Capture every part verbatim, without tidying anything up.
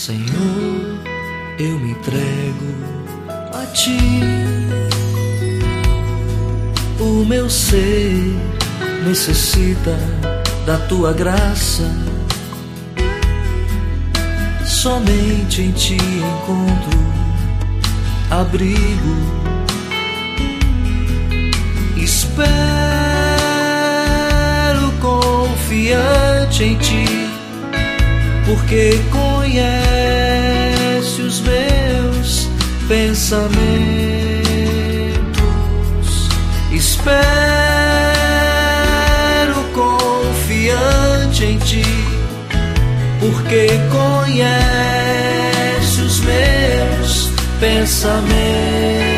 Senhor, eu me entrego a Ti. O meu ser necessita da Tua graça. Somente em Ti encontro abrigo. Espero confiante em Ti, porque conhece os meus pensamentos. Espero confiante em Ti, porque conhece os meus pensamentos.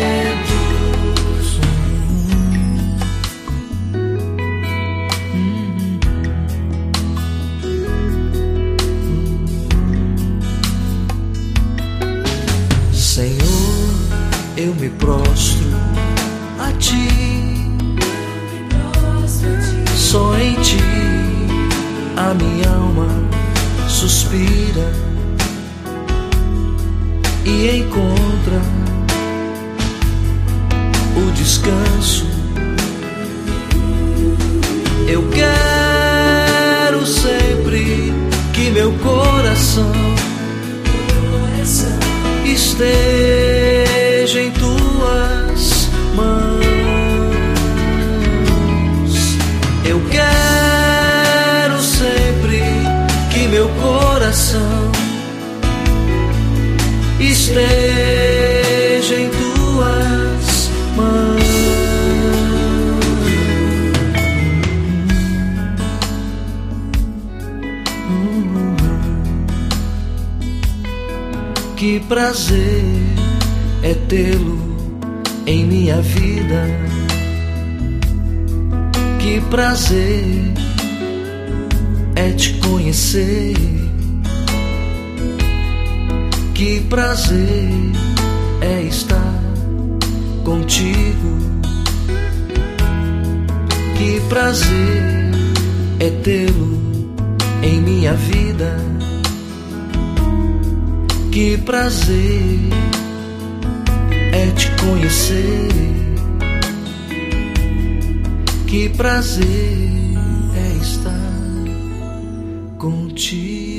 Senhor, eu me prostro a Ti. Só em Ti a minha alma suspira e encontra o descanso. Eu quero sempre que meu coração esteja em Tuas mãos. Eu quero sempre que meu coração esteja em Tuas mãos. Que prazer é tê-lo em minha vida. Que prazer é Te conhecer. Que prazer é estar contigo. Que prazer é tê-lo em minha vida. Que prazer é Te conhecer. Que prazer é estar contigo.